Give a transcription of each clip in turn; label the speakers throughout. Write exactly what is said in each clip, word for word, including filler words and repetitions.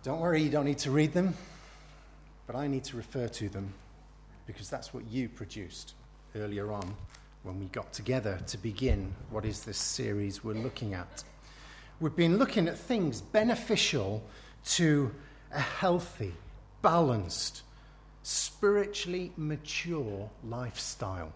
Speaker 1: Don't worry, you don't need to read them, but I need to refer to them because that's what you produced earlier on when we got together to begin what is this series we're looking at. We've been looking at things beneficial to a healthy, balanced, spiritually mature lifestyle.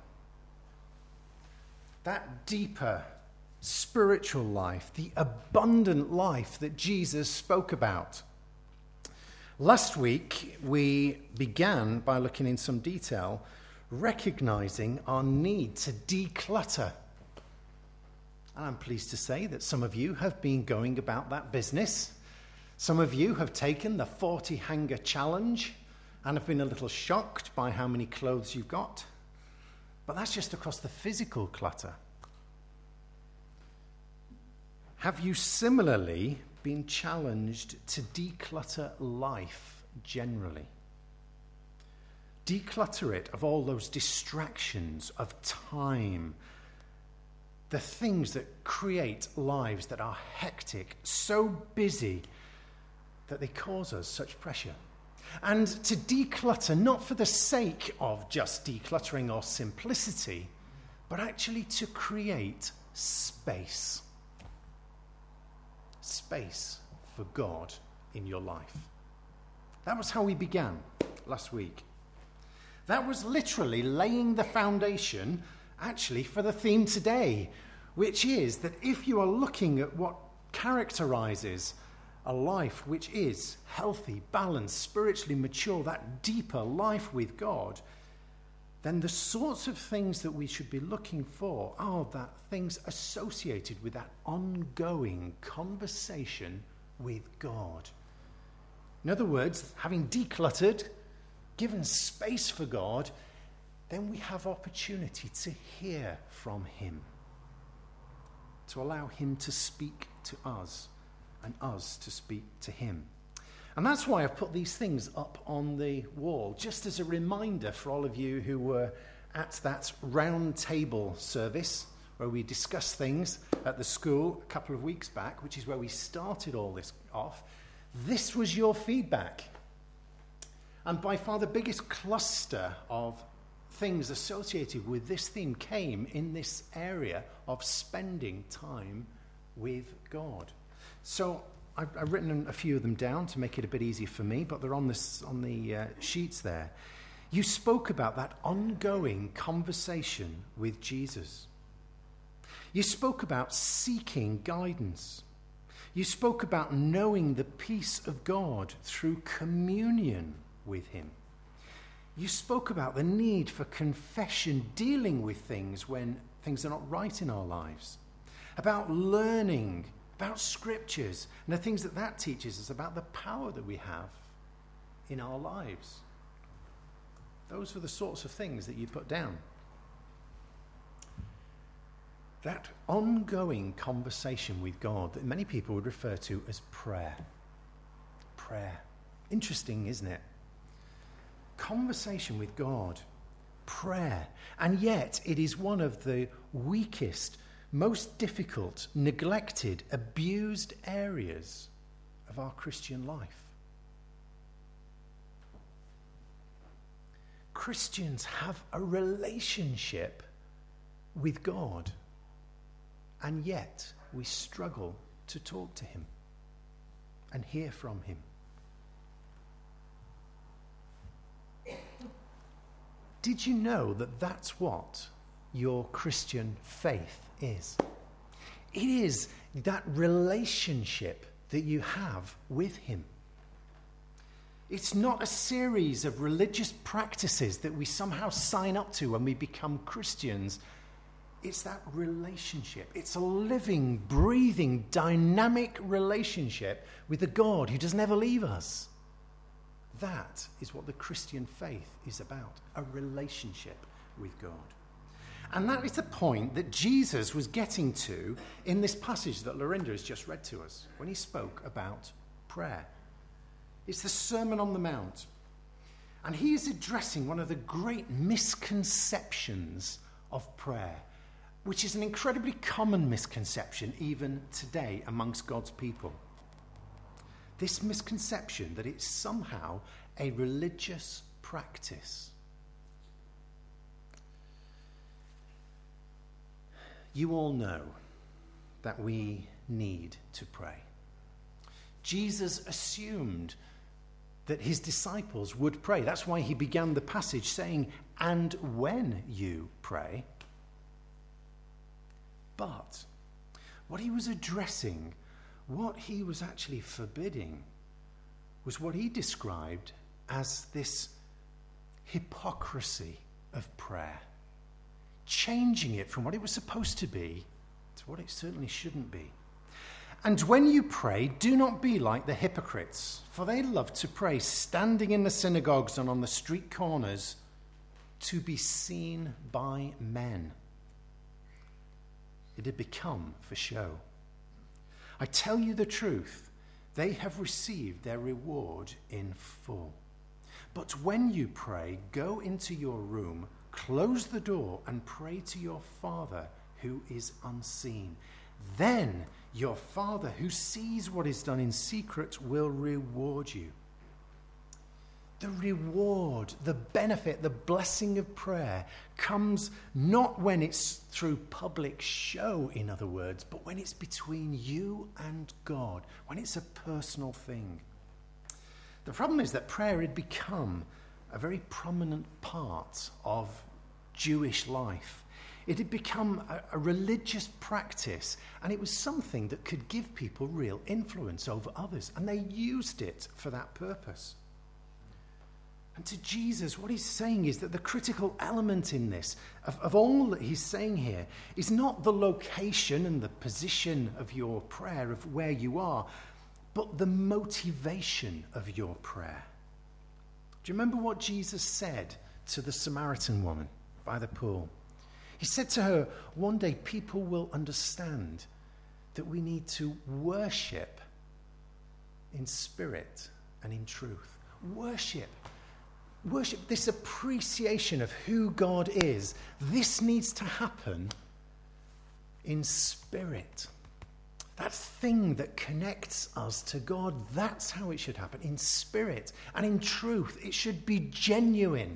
Speaker 1: That deeper spiritual life, the abundant life that Jesus spoke about. Last week, we began by looking in some detail, recognizing our need to declutter. And I'm pleased to say that some of you have been going about that business. Some of you have taken the forty hanger challenge and have been a little shocked by how many clothes you've got. But that's just across the physical clutter. Have you similarly been challenged to declutter life generally? Declutter it of all those distractions of time, the things that create lives that are hectic, so busy that they cause us such pressure. And to declutter, not for the sake of just decluttering or simplicity, but actually to create space. Space for God in your life. That was how we began last week. That was literally laying the foundation, actually, for the theme today, which is that if you are looking at what characterizes a life which is healthy, balanced, spiritually mature, that deeper life with God, then the sorts of things that we should be looking for are that things associated with that ongoing conversation with God. In other words, having decluttered, given space for God, then we have opportunity to hear from him, to allow him to speak to us and us to speak to him. And that's why I've put these things up on the wall, just as a reminder for all of you who were at that round table service where we discussed things at the school a couple of weeks back, which is where we started all this off. This was your feedback. And by far the biggest cluster of things associated with this theme came in this area of spending time with God. So I've, I've written a few of them down to make it a bit easier for me, but they're on this on the uh, sheets there. You spoke about that ongoing conversation with Jesus. You spoke about seeking guidance. You spoke about knowing the peace of God through communion with him. You spoke about the need for confession, dealing with things when things are not right in our lives. About learning about scriptures and the things that that teaches us about the power that we have in our lives. Those were the sorts of things that you put down. That ongoing conversation with God that many people would refer to as prayer. Prayer. Interesting, isn't it? Conversation with God. Prayer. And yet it is one of the weakest, most difficult, neglected, abused areas of our Christian life. Christians have a relationship with God, and yet we struggle to talk to him and hear from him. Did you know that that's what your Christian faith is? It is that relationship that you have with him. It's not a series of religious practices that we somehow sign up to when we become Christians. It's that relationship. It's a living, breathing, dynamic relationship with a God who does never leave us. That is what the Christian faith is about, a relationship with God. And that is the point that Jesus was getting to in this passage that Lorinda has just read to us when he spoke about prayer. It's the Sermon on the Mount. And he is addressing one of the great misconceptions of prayer, which is an incredibly common misconception even today amongst God's people. this misconception that it's somehow a religious practice. You all know that we need to pray. Jesus assumed that his disciples would pray. That's why he began the passage saying, "And when you pray." But what he was addressing, what he was actually forbidding, was what he described as this hypocrisy of prayer, changing it from what it was supposed to be to what it certainly shouldn't be. "And when you pray, do not be like the hypocrites, for they love to pray standing in the synagogues and on the street corners to be seen by men." It had become for show. "I tell you the truth, they have received their reward in full. But when you pray, go into your room, close the door, and pray to your Father who is unseen. Then your Father who sees what is done in secret will reward you." The reward, the benefit, the blessing of prayer comes not when it's through public show, in other words, but when it's between you and God, when it's a personal thing. The problem is that prayer had become a very prominent part of Jewish life. It had become a, a religious practice, and it was something that could give people real influence over others, and they used it for that purpose. And to Jesus, what he's saying is that the critical element in this, of, of all that he's saying here, is not the location and the position of your prayer, of where you are, but the motivation of your prayer. Do you remember what Jesus said to the Samaritan woman by the pool? He said to her, one day people will understand that we need to worship in spirit and in truth. Worship. Worship, this appreciation of who God is. This needs to happen in spirit. That thing that connects us to God, that's how it should happen, in spirit and in truth. It should be genuine.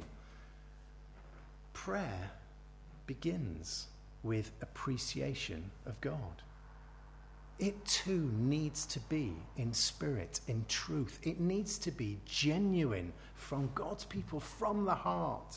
Speaker 1: Prayer begins with appreciation of God. It too needs to be in spirit, in truth. It needs to be genuine from God's people, from the heart.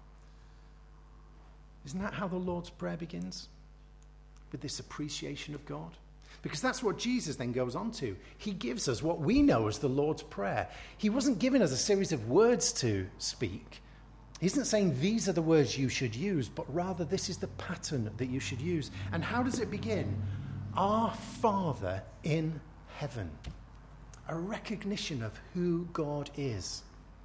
Speaker 1: Isn't that how the Lord's Prayer begins? With this appreciation of God? Because that's what Jesus then goes on to. He gives us what we know as the Lord's Prayer. He wasn't giving us a series of words to speak. He isn't saying these are the words you should use, but rather this is the pattern that you should use. And how does it begin? Our Father in heaven. A recognition of who God is.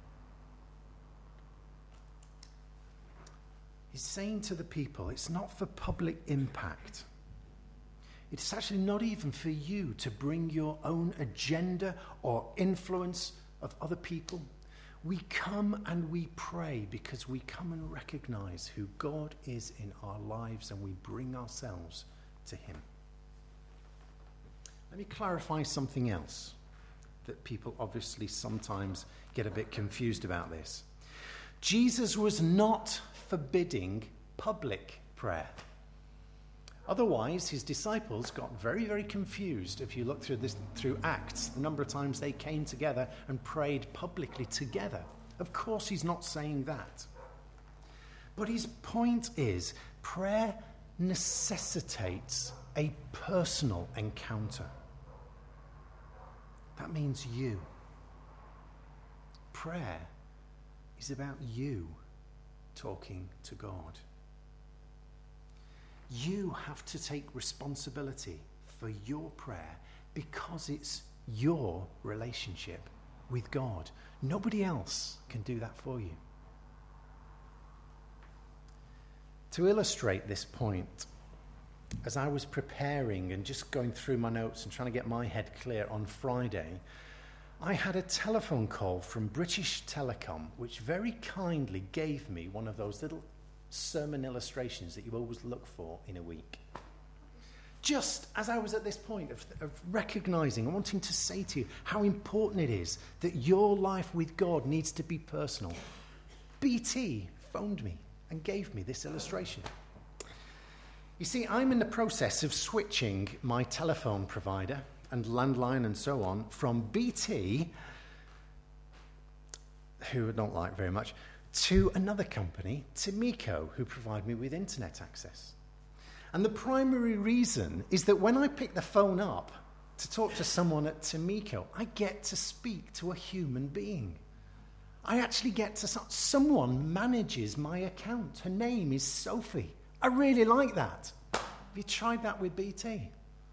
Speaker 1: He's saying to the people, it's not for public impact. It's actually not even for you to bring your own agenda or influence of other people. We come and we pray because we come and recognize who God is in our lives, and we bring ourselves to him. Let me clarify something else that people obviously sometimes get a bit confused about this. Jesus was not forbidding public prayer. Otherwise, his disciples got very, very confused. If you look through this, through Acts, the number of times they came together and prayed publicly together. Of course, he's not saying that. But his point is, prayer necessitates a personal encounter. That means you. Prayer is about you talking to God. You have to take responsibility for your prayer because it's your relationship with God. Nobody else can do that for you. To illustrate this point, as I was preparing and just going through my notes and trying to get my head clear on Friday, I had a telephone call from British Telecom, which very kindly gave me one of those little sermon illustrations that you always look for in a week. Just as I was at this point of, of recognizing and wanting to say to you how important it is that your life with God needs to be personal, B T phoned me and gave me this illustration. You see, I'm in the process of switching my telephone provider and landline and so on from B T, who I don't like very much, to another company, Timico, who provide me with internet access. And the primary reason is that when I pick the phone up to talk to someone at Timico, I get to speak to a human being. I actually get to... Someone manages my account. Her name is Sophie. I really like that. Have you tried that with B T?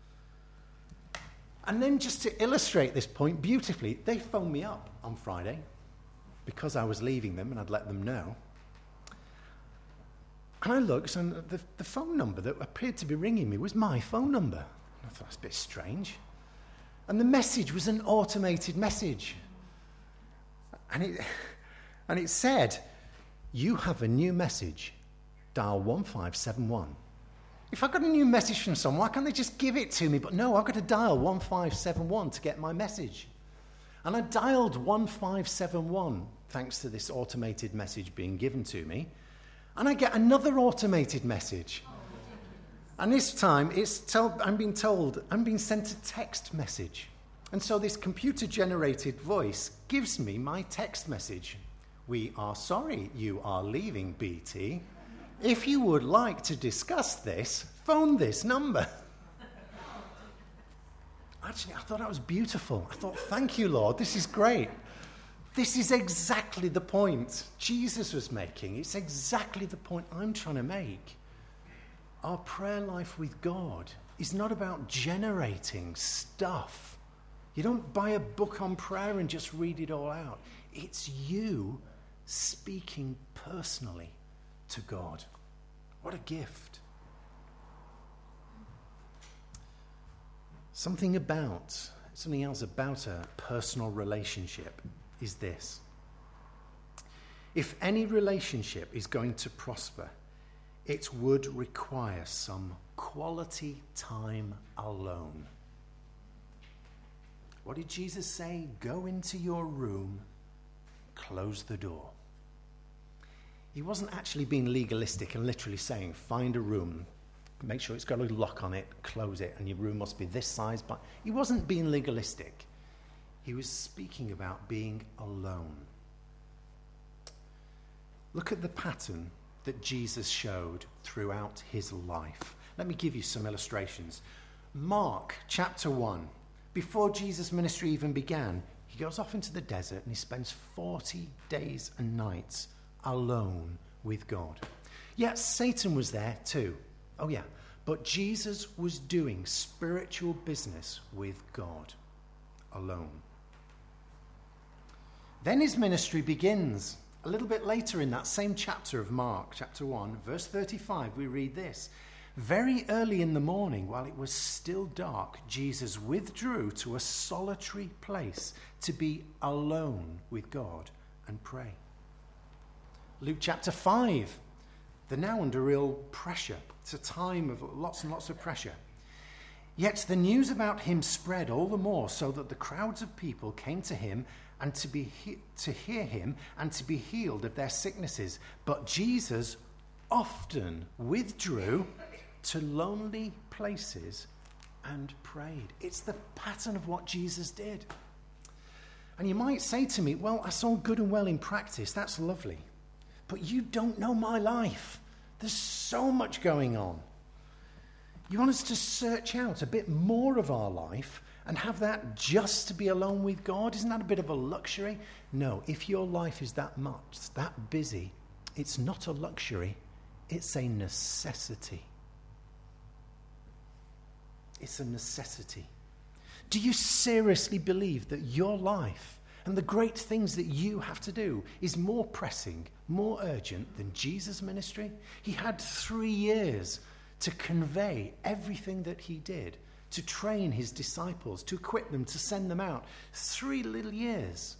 Speaker 1: And then just to illustrate this point beautifully, they phoned me up on Friday because I was leaving them and I'd let them know. And I looked, and the, the phone number that appeared to be ringing me was my phone number. And I thought, that's a bit strange. And the message was an automated message. And it, and it said, you have a new message. Dial one five seven one. If I've got a new message from someone, why can't they just give it to me? But no, I've got to dial one five seven one to get my message. And I dialed one five seven one, thanks to this automated message being given to me. And I get another automated message. And this time, it's tell, I'm being told, I'm being sent a text message. And so this computer-generated voice gives me my text message. We are sorry you are leaving B T. If you would like to discuss this, phone this number. Actually, I thought that was beautiful. I thought, thank you, Lord, this is great. This is exactly the point Jesus was making. It's exactly the point I'm trying to make. Our prayer life with God is not about generating stuff. You don't buy a book on prayer and just read it all out. It's you speaking personally to God. What a gift. Something about, something else about a personal relationship is this. If any relationship is going to prosper, it would require some quality time alone. What did Jesus say? Go into your room, close the door. He wasn't actually being legalistic and literally saying, find a room, make sure it's got a lock on it, close it, and your room must be this size. But he wasn't being legalistic. He was speaking about being alone. Look at the pattern that Jesus showed throughout his life. Let me give you some illustrations. Mark chapter one. Before Jesus' ministry even began, he goes off into the desert and he spends forty days and nights alone with God. Yet Satan was there too. Oh yeah, but Jesus was doing spiritual business with God alone. Then his ministry begins. A little bit later in that same chapter of Mark, chapter one, verse thirty-five, we read this. Very early in the morning, while it was still dark, Jesus withdrew to a solitary place to be alone with God and pray. Luke chapter five, they're now under real pressure. It's a time of lots and lots of pressure. Yet the news about him spread all the more, so that the crowds of people came to him and to be he- to hear him and to be healed of their sicknesses. But Jesus often withdrew to lonely places and prayed. It's the pattern of what Jesus did. And you might say to me, well, that's all good and well in practice. That's lovely. But you don't know my life. There's so much going on. You want us to search out a bit more of our life and have that just to be alone with God? Isn't that a bit of a luxury? No, if your life is that much, that busy, it's not a luxury, it's a necessity. It's a necessity. Do you seriously believe that your life and the great things that you have to do is more pressing, more urgent than Jesus' ministry? He had three years to convey everything that he did, to train his disciples, to equip them, to send them out. Three little years.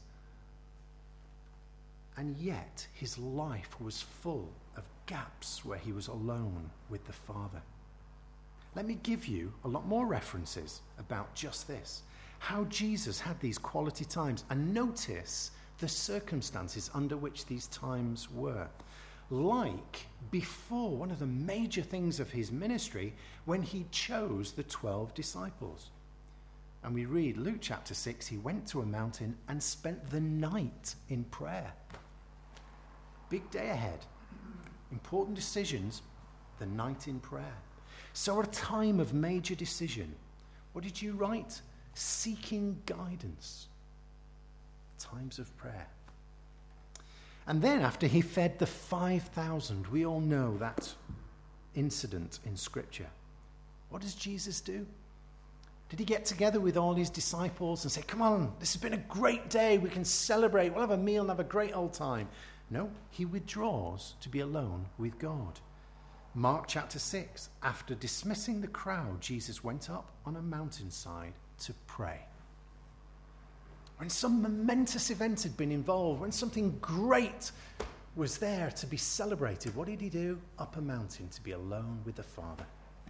Speaker 1: And yet his life was full of gaps where he was alone with the Father. Let me give you a lot more references about just this. How Jesus had these quality times. And notice the circumstances under which these times were. Like before one of the major things of his ministry, when he chose the twelve disciples. And we read Luke chapter six, he went to a mountain and spent the night in prayer. Big day ahead. Important decisions, the night in prayer. So at a time of major decision, what did you write? Seeking guidance. Times of prayer. And then after he fed the five thousand, we all know that incident in Scripture. What does Jesus do? Did he get together with all his disciples and say, come on, this has been a great day, we can celebrate, we'll have a meal and have a great old time? No, he withdraws to be alone with God. Mark chapter six, after dismissing the crowd, Jesus went up on a mountainside to pray. When some momentous event had been involved, when something great was there to be celebrated, what did he do? Up a mountain to be alone with the Father.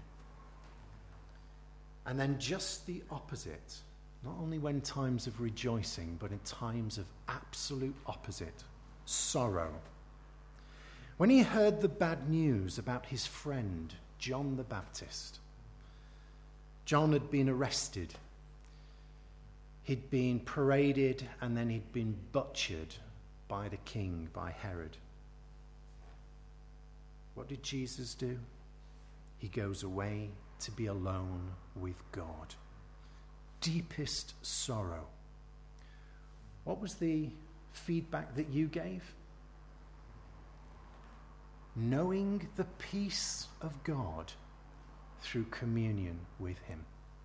Speaker 1: And then just the opposite, not only when times of rejoicing, but in times of absolute opposite, sorrow. When he heard the bad news about his friend, John the Baptist. John had been arrested. He'd been paraded and then he'd been butchered by the king, by Herod. What did Jesus do? He goes away to be alone with God. Deepest sorrow. What was the feedback that you gave? Knowing the peace of God through communion with him.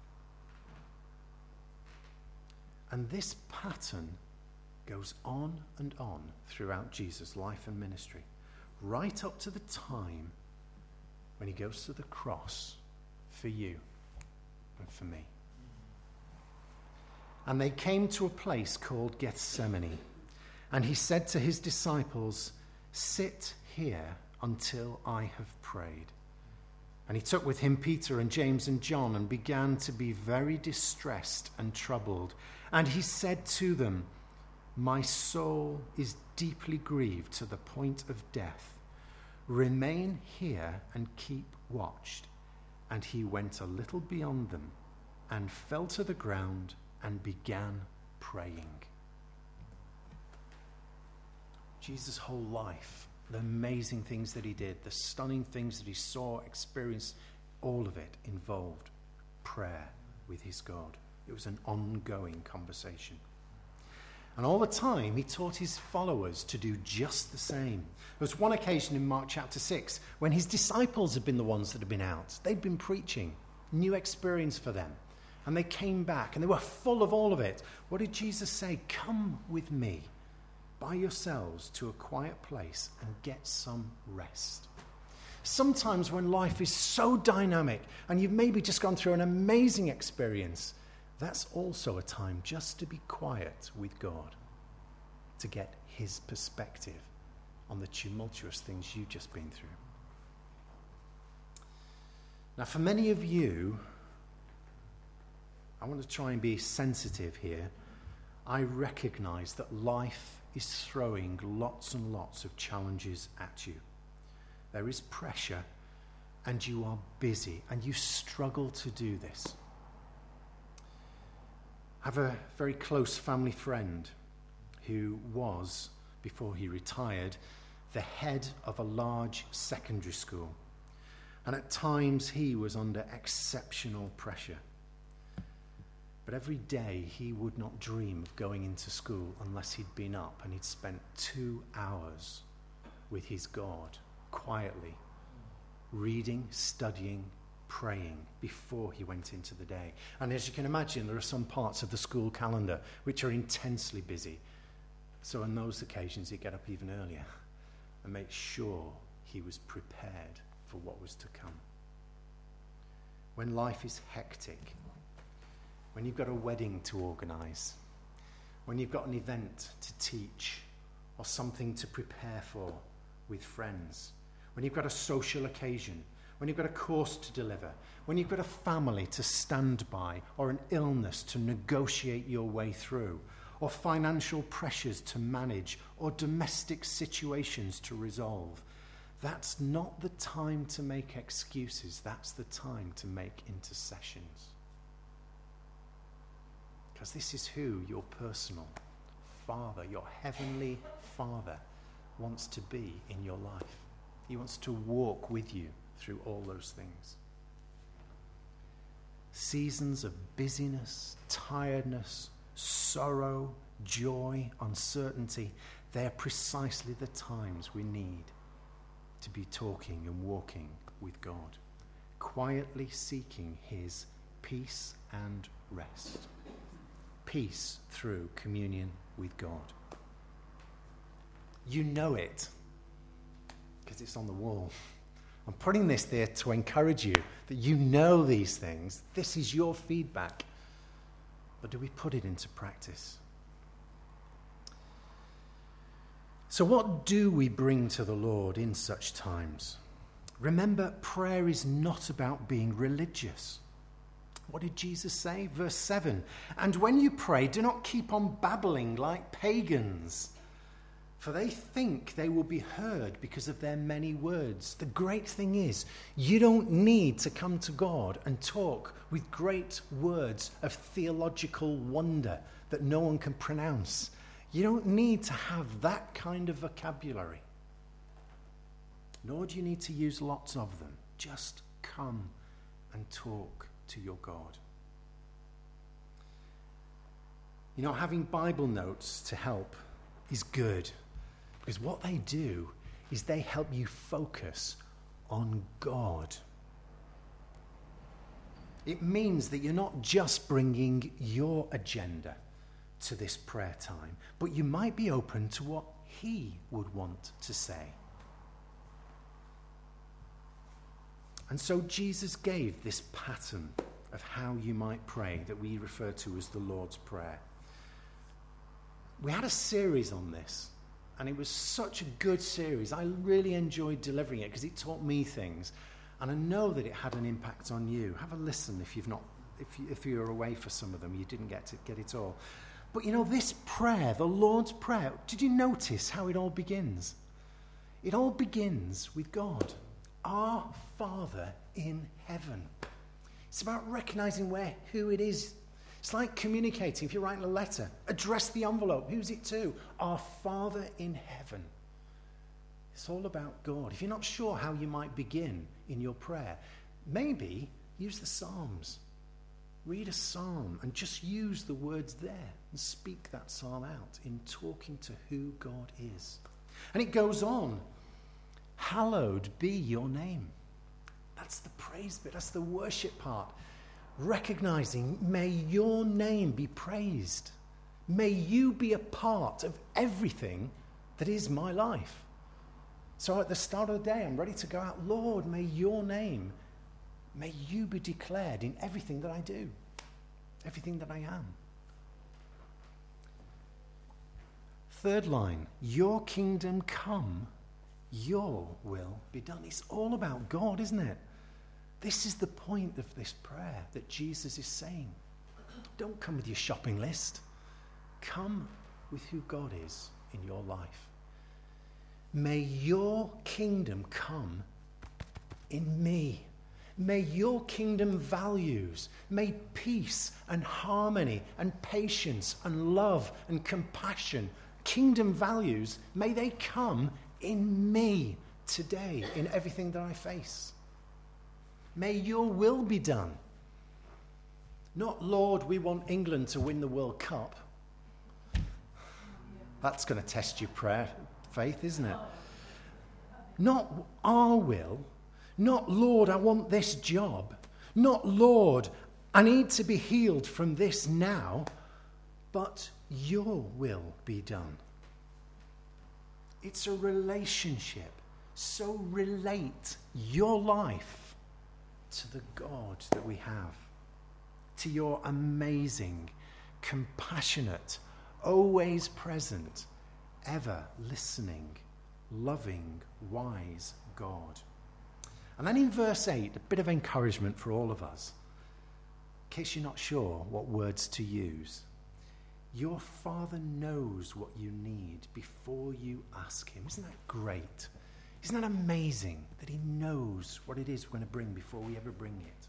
Speaker 1: And this pattern goes on and on throughout Jesus' life and ministry, right up to the time when he goes to the cross for you and for me. And they came to a place called Gethsemane, and he said to his disciples, sit here until I have prayed. And he took with him Peter and James and John and began to be very distressed and troubled. And he said to them, my soul is deeply grieved to the point of death. Remain here and keep watched. And he went a little beyond them and fell to the ground and began praying. Jesus' whole life, the amazing things that he did, the stunning things that he saw, experienced, all of it involved prayer with his God. It was an ongoing conversation. And all the time, he taught his followers to do just the same. There was one occasion in Mark chapter six when his disciples had been the ones that had been out. They'd been preaching, new experience for them. And they came back and they were full of all of it. What did Jesus say? Come with me by yourselves to a quiet place and get some rest. Sometimes when life is so dynamic and you've maybe just gone through an amazing experience, that's also a time just to be quiet with God, to get his perspective on the tumultuous things you've just been through. Now, for many of you, I want to try and be sensitive here. I recognize that life is throwing lots and lots of challenges at you. There is pressure, and you are busy, and you struggle to do this. I have a very close family friend who was, before he retired, the head of a large secondary school. And at times he was under exceptional pressure. But every day he would not dream of going into school unless he'd been up and he'd spent two hours with his God, quietly, reading, studying, praying before he went into the day. And as you can imagine, there are some parts of the school calendar which are intensely busy. So on those occasions, he'd get up even earlier and make sure he was prepared for what was to come. When life is hectic, when you've got a wedding to organise, when you've got an event to teach or something to prepare for with friends, when you've got a social occasion, when you've got a course to deliver, when you've got a family to stand by, or an illness to negotiate your way through, or financial pressures to manage, or domestic situations to resolve. That's not the time to make excuses. That's the time to make intercessions. Because this is who your personal Father, your heavenly Father, wants to be in your life. He wants to walk with you through all those things. Seasons of busyness, tiredness, sorrow, joy, uncertainty, they're precisely the times we need to be talking and walking with God, quietly seeking his peace and rest. Peace through communion with God. You know it because it's on the wall. I'm putting this there to encourage you that you know these things. This is your feedback. But do we put it into practice? So what do we bring to the Lord in such times? Remember, prayer is not about being religious. What did Jesus say? Verse seven. And when you pray, do not keep on babbling like pagans, for they think they will be heard because of their many words. The great thing is, you don't need to come to God and talk with great words of theological wonder that no one can pronounce. You don't need to have that kind of vocabulary. Nor do you need to use lots of them. Just come and talk to your God. You know, having Bible notes to help is good, because what they do is they help you focus on God. It means that you're not just bringing your agenda to this prayer time, but you might be open to what he would want to say. And so Jesus gave this pattern of how you might pray that we refer to as the Lord's Prayer. We had a series on this, and it was such a good series. I really enjoyed delivering it because it taught me things, and I know that it had an impact on you. Have a listen if you've not, if you, if you're away for some of them, you didn't get to get it all. But you know, this prayer, the Lord's Prayer, did you notice how it all begins? It all begins with God. Our Father in heaven. It's about recognizing where, who it is. It's like communicating. If you're writing a letter, address the envelope. Who's it to? Our Father in heaven. It's all about God. If you're not sure how you might begin in your prayer, maybe use the Psalms. Read a psalm and just use the words there and speak that psalm out in talking to who God is. And it goes on. Hallowed be your name. That's the praise bit. That's the worship part. Recognizing, may your name be praised. May you be a part of everything that is my life. So at the start of the day, I'm ready to go out. Lord, may your name, may you be declared in everything that I do, everything that I am. Third line, your kingdom come, your will be done. It's all about God, isn't it? This is the point of this prayer that Jesus is saying. Don't come with your shopping list. Come with who God is in your life. May your kingdom come in me. May your kingdom values, may peace and harmony and patience and love and compassion, kingdom values, may they come in me today, in everything that I face. May your will be done. Not, Lord, we want England to win the World Cup. That's going to test your prayer faith, isn't it? Not our will. Not, Lord, I want this job. Not, Lord, I need to be healed from this now. But your will be done. It's a relationship. So relate your life to the God that we have, to your amazing, compassionate, always present, ever listening, loving, wise God. And then in verse eight, a bit of encouragement for all of us. In case you're not sure what words to use. Your Father knows what you need before you ask him. Isn't that great? Isn't that amazing that he knows what it is we're going to bring before we ever bring it?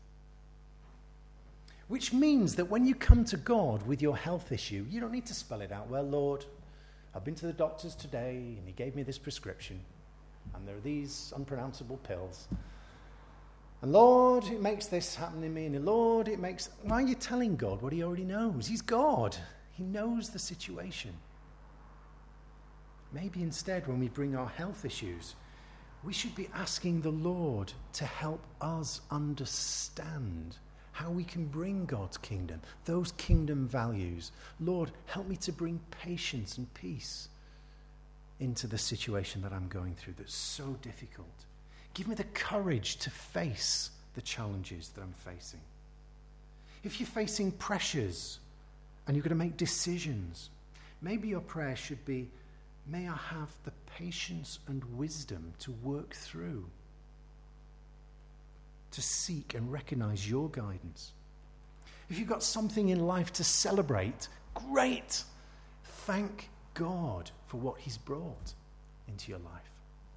Speaker 1: Which means that when you come to God with your health issue, you don't need to spell it out. Well, Lord, I've been to the doctors today and he gave me this prescription and there are these unpronounceable pills. And Lord, it makes this happen in me. And Lord, it makes... Why are you telling God what he already knows? He's God. He knows the situation. Maybe instead, when we bring our health issues, we should be asking the Lord to help us understand how we can bring God's kingdom, those kingdom values. Lord, help me to bring patience and peace into the situation that I'm going through that's so difficult. Give me the courage to face the challenges that I'm facing. If you're facing pressures and you're going to make decisions, maybe your prayer should be, may I have the patience and wisdom to work through, to seek and recognize your guidance. If you've got something in life to celebrate, great. Thank God for what he's brought into your life.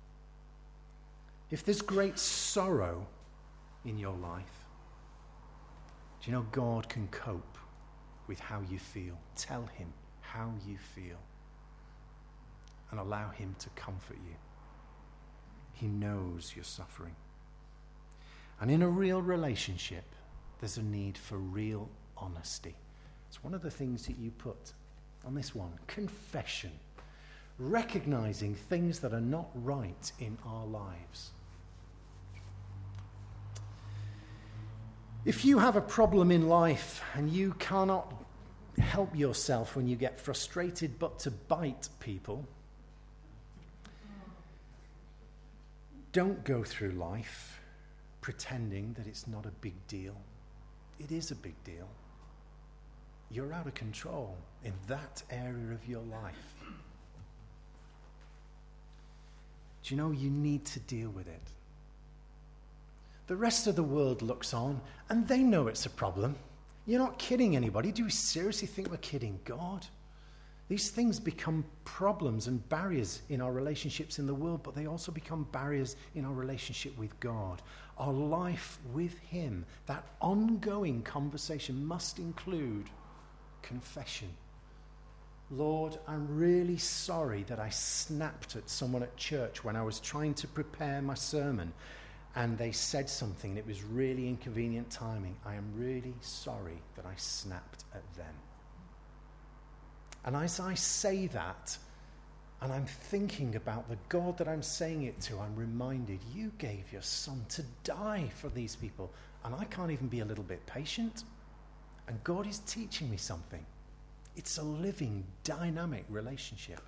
Speaker 1: If there's great sorrow in your life, do you know God can cope with how you feel? Tell him how you feel and allow him to comfort you. He knows you're suffering. And in a real relationship, there's a need for real honesty. It's one of the things that you put on this one, confession, recognizing things that are not right in our lives. If you have a problem in life and you cannot help yourself when you get frustrated but to bite people, don't go through life pretending that it's not a big deal. It is a big deal. You're out of control in that area of your life. Do you know you need to deal with it? The rest of the world looks on and they know it's a problem. You're not kidding anybody. Do we seriously think we're kidding God? These things become problems and barriers in our relationships in the world, but they also become barriers in our relationship with God. Our life with him, that ongoing conversation must include confession. Lord, I'm really sorry that I snapped at someone at church when I was trying to prepare my sermon and they said something and it was really inconvenient timing. I am really sorry that I snapped at them. And as I say that, and I'm thinking about the God that I'm saying it to, I'm reminded, you gave your son to die for these people, and I can't even be a little bit patient. And God is teaching me something. It's a living, dynamic relationship.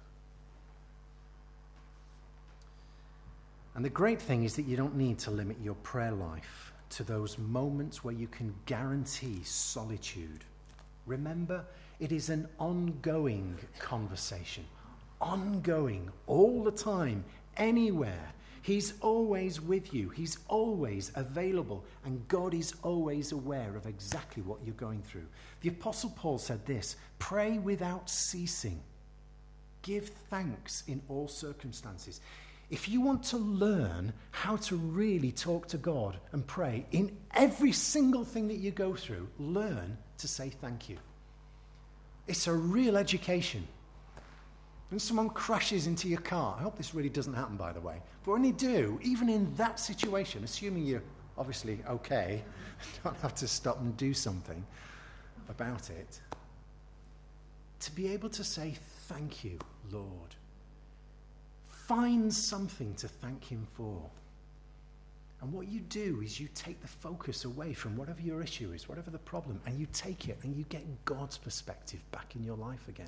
Speaker 1: And the great thing is that you don't need to limit your prayer life to those moments where you can guarantee solitude. Remember, it is an ongoing conversation. Ongoing, all the time, anywhere. He's always with you. He's always available. And God is always aware of exactly what you're going through. The Apostle Paul said this, pray without ceasing. Give thanks in all circumstances. If you want to learn how to really talk to God and pray in every single thing that you go through, learn to say thank you. It's a real education. When someone crashes into your car, I hope this really doesn't happen, by the way, but when they do, even in that situation, assuming you're obviously okay, don't have to stop and do something about it, to be able to say thank you, Lord. Find something to thank him for. And what you do is you take the focus away from whatever your issue is, whatever the problem, and you take it and you get God's perspective back in your life again.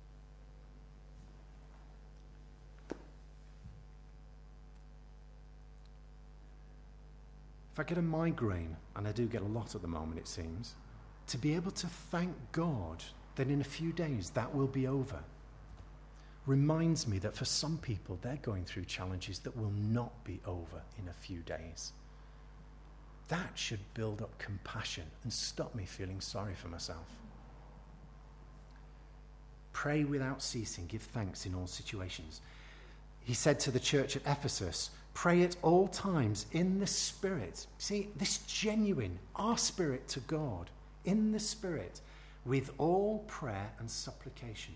Speaker 1: If I get a migraine, and I do get a lot at the moment, it seems, to be able to thank God that in a few days that will be over, reminds me that for some people, they're going through challenges that will not be over in a few days. That should build up compassion and stop me feeling sorry for myself. Pray without ceasing, give thanks in all situations. He said to the church at Ephesus, pray at all times in the Spirit. See, this genuine, our spirit to God, in the Spirit, with all prayer and supplication.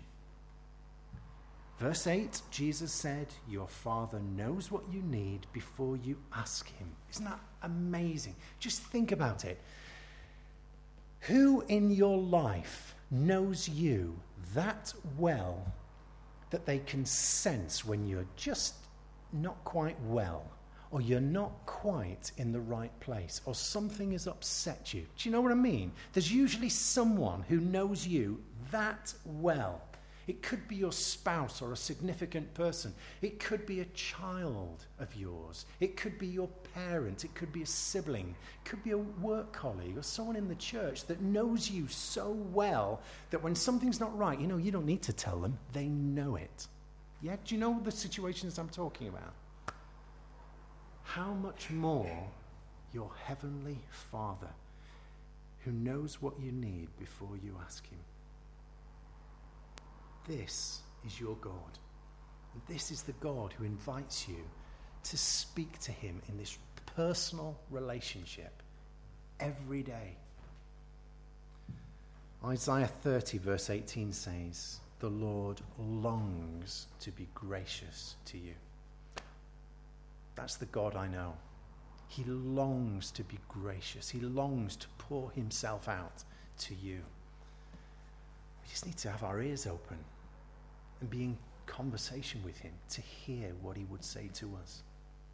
Speaker 1: Verse eight, Jesus said, your Father knows what you need before you ask him. Isn't that amazing? Just think about it. Who in your life knows you that well that they can sense when you're just not quite well, or you're not quite in the right place, or something has upset you? Do you know what I mean? There's usually someone who knows you that well. It could be your spouse or a significant person. It could be a child of yours. It could be your parent. It could be a sibling. It could be a work colleague or someone in the church that knows you so well that when something's not right, you know, you don't need to tell them. They know it. Yeah? Do you know the situations I'm talking about? How much more your heavenly Father, who knows what you need before you ask him. This is your God. And this is the God who invites you to speak to him in this personal relationship every day. Isaiah thirty verse eighteen says, the Lord longs to be gracious to you. That's the God I know. He longs to be gracious. He longs to pour himself out to you. We just need to have our ears open and be in conversation with him to hear what he would say to us.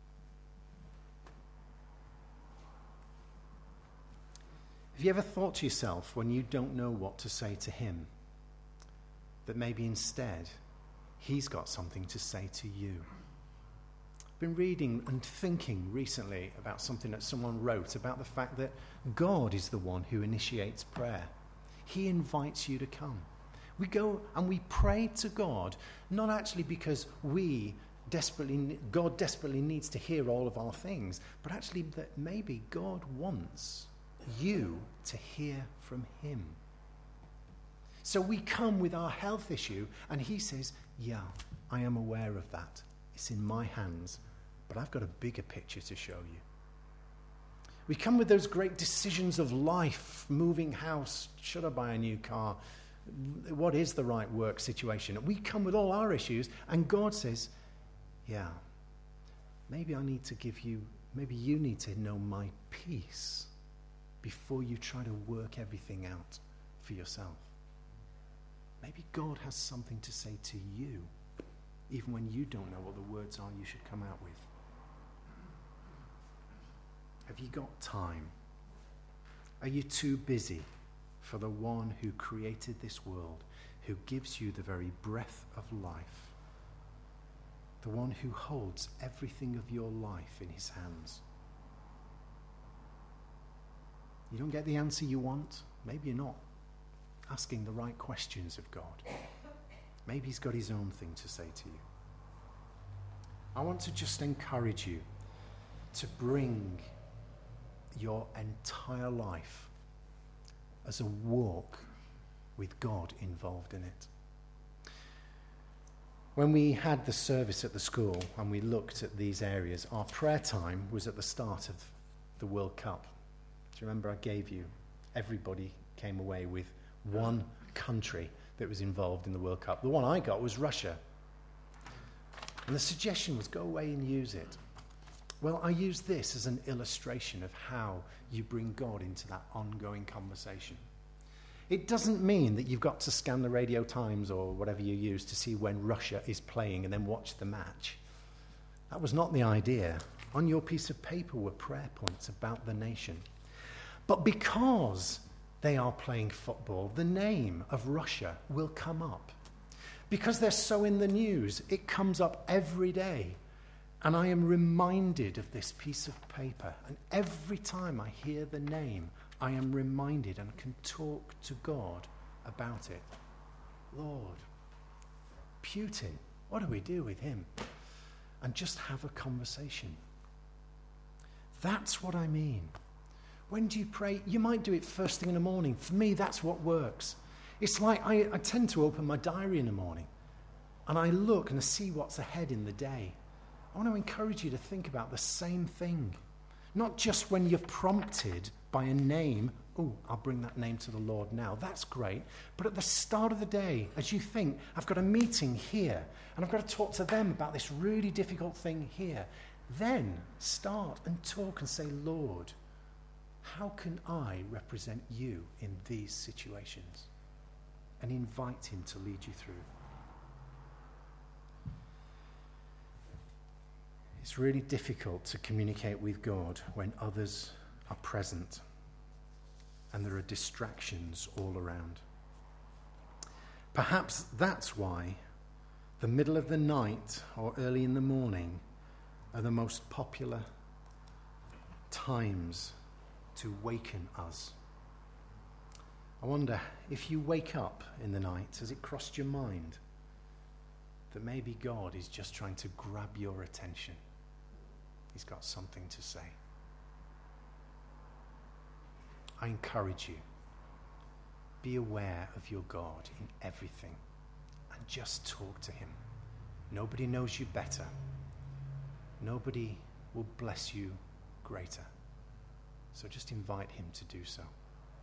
Speaker 1: Have you ever thought to yourself, when you don't know what to say to him, that maybe instead he's got something to say to you? I've been reading and thinking recently about something that someone wrote about the fact that God is the one who initiates prayer. He invites you to come. We go and we pray to God, not actually because we desperately, God desperately needs to hear all of our things, but actually that maybe God wants you to hear from him. So we come with our health issue and he says, yeah, I am aware of that. It's in my hands, but I've got a bigger picture to show you. We come with those great decisions of life, moving house, should I buy a new car? What is the right work situation? We come with all our issues, and God says, yeah, maybe I need to give you, maybe you need to know my peace before you try to work everything out for yourself. Maybe God has something to say to you, even when you don't know what the words are you should come out with. Have you got time? Are you too busy for the one who created this world, who gives you the very breath of life, the one who holds everything of your life in his hands? You don't get the answer you want? Maybe you're not asking the right questions of God. Maybe he's got his own thing to say to you. I want to just encourage you to bring your entire life as a walk with God involved in it. When we had the service at the school and we looked at these areas, our prayer time was at the start of the World Cup. Do you remember I gave you, everybody came away with one country that was involved in the World Cup. The one I got was Russia. And the suggestion was go away and use it. Well, I use this as an illustration of how you bring God into that ongoing conversation. It doesn't mean that you've got to scan the Radio Times or whatever you use to see when Russia is playing and then watch the match. That was not the idea. On your piece of paper were prayer points about the nation. But because they are playing football, the name of Russia will come up. Because they're so in the news, it comes up every day. And I am reminded of this piece of paper. And every time I hear the name, I am reminded and can talk to God about it. Lord, Putin, what do we do with him? And just have a conversation. That's what I mean. When do you pray? You might do it first thing in the morning. For me, that's what works. It's like I, I tend to open my diary in the morning and I look and I see what's ahead in the day. I want to encourage you to think about the same thing. Not just when you're prompted by a name, oh, I'll bring that name to the Lord now. That's great. But at the start of the day, as you think, I've got a meeting here and I've got to talk to them about this really difficult thing here. Then start and talk and say, Lord, how can I represent you in these situations? And invite him to lead you through. It's really difficult to communicate with God when others are present and there are distractions all around. Perhaps that's why the middle of the night or early in the morning are the most popular times to waken us. I wonder, if you wake up in the night, has it crossed your mind that maybe God is just trying to grab your attention? He's got something to say. I encourage you, be aware of your God in everything and just talk to him. Nobody knows you better. Nobody will bless you greater. So just invite him to do so.